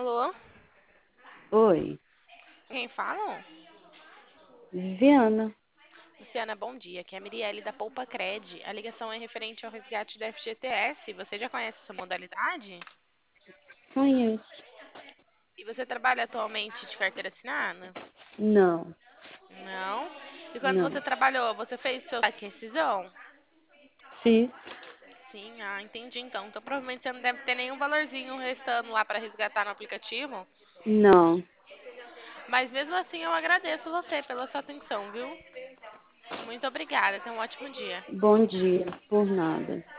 Alô? Oi, Quem fala? Viviana. Luciana, bom dia. Aqui é a Mirielle da Poupa Cred. A ligação é referente ao resgate do FGTS. Você já conhece essa modalidade? Conheço. E você trabalha atualmente de carteira assinada? Não, Não. E quando não. você trabalhou, você fez seu saque rescisão? Fiz? Sim, entendi então. Então provavelmente você não deve ter nenhum valorzinho restando lá para resgatar no aplicativo. Não. Mas mesmo assim eu agradeço você pela sua atenção, viu? Muito obrigada. Tenha um ótimo dia. Bom dia, por nada.